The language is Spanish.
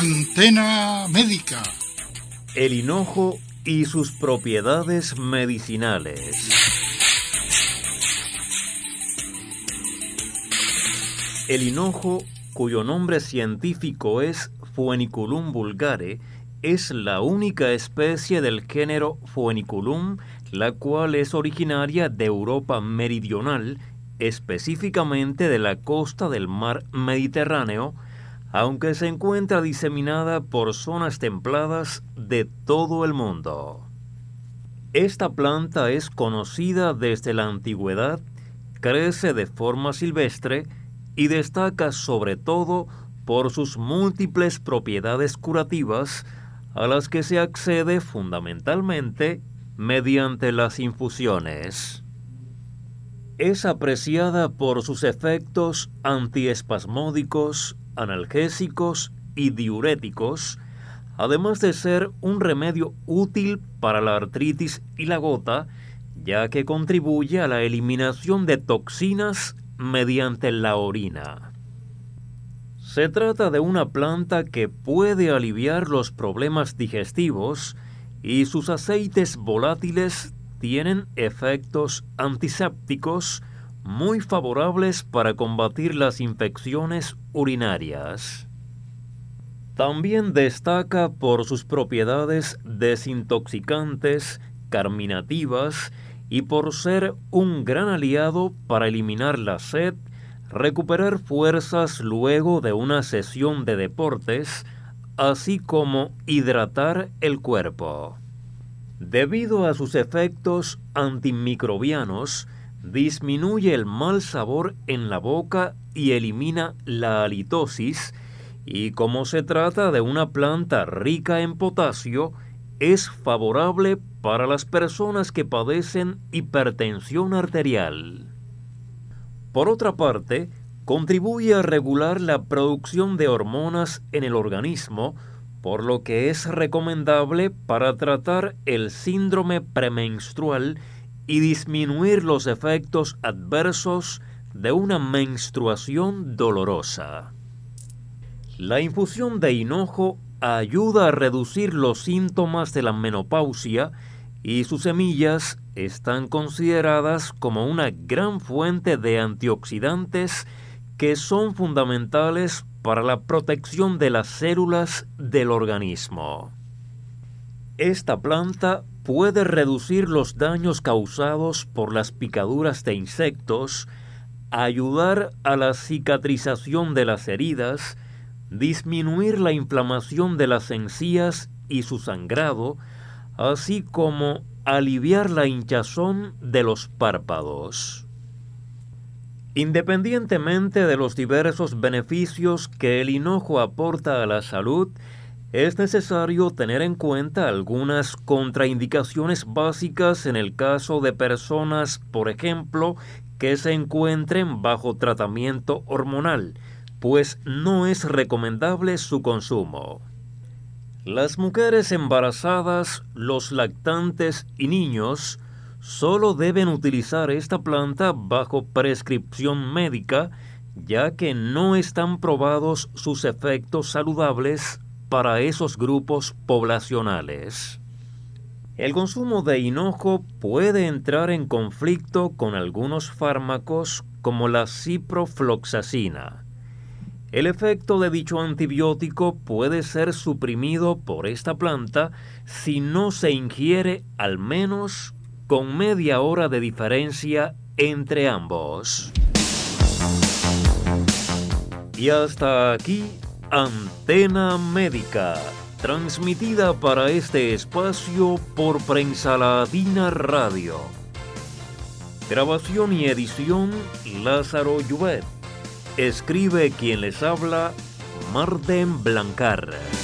Antena Médica. El hinojo y sus propiedades medicinales. El hinojo, cuyo nombre científico es Phoeniculum vulgare, es la única especie del género Phoeniculum, la cual es originaria de Europa meridional, específicamente de la costa del mar Mediterráneo, aunque se encuentra diseminada por zonas templadas de todo el mundo. Esta planta es conocida desde la antigüedad, crece de forma silvestre y destaca sobre todo por sus múltiples propiedades curativas, a las que se accede fundamentalmente mediante las infusiones. Es apreciada por sus efectos antiespasmódicos, analgésicos y diuréticos, además de ser un remedio útil para la artritis y la gota, ya que contribuye a la eliminación de toxinas mediante la orina. Se trata de una planta que puede aliviar los problemas digestivos y sus aceites volátiles tienen efectos antisépticos muy favorables para combatir las infecciones urinarias. También destaca por sus propiedades desintoxicantes, carminativas y por ser un gran aliado para eliminar la sed, recuperar fuerzas luego de una sesión de deportes, así como hidratar el cuerpo. Debido a sus efectos antimicrobianos, disminuye el mal sabor en la boca y elimina la halitosis, y como se trata de una planta rica en potasio, es favorable para las personas que padecen hipertensión arterial. Por otra parte, contribuye a regular la producción de hormonas en el organismo, por lo que es recomendable para tratar el síndrome premenstrual y disminuir los efectos adversos de una menstruación dolorosa. La infusión de hinojo ayuda a reducir los síntomas de la menopausia y sus semillas están consideradas como una gran fuente de antioxidantes que son fundamentales para la protección de las células del organismo. Esta planta puede reducir los daños causados por las picaduras de insectos, ayudar a la cicatrización de las heridas, disminuir la inflamación de las encías y su sangrado, así como aliviar la hinchazón de los párpados. Independientemente de los diversos beneficios que el hinojo aporta a la salud, es necesario tener en cuenta algunas contraindicaciones básicas en el caso de personas, por ejemplo, que se encuentren bajo tratamiento hormonal, pues no es recomendable su consumo. Las mujeres embarazadas, los lactantes y niños solo deben utilizar esta planta bajo prescripción médica, ya que no están probados sus efectos saludables para esos grupos poblacionales. El consumo de hinojo puede entrar en conflicto con algunos fármacos como la ciprofloxacina. El efecto de dicho antibiótico puede ser suprimido por esta planta si no se ingiere al menos con media hora de diferencia entre ambos. Y hasta aquí, Antena Médica, transmitida para este espacio por Prensaladina Radio. Grabación y edición, Lázaro Lluvet. Escribe quien les habla, Marden Blancar.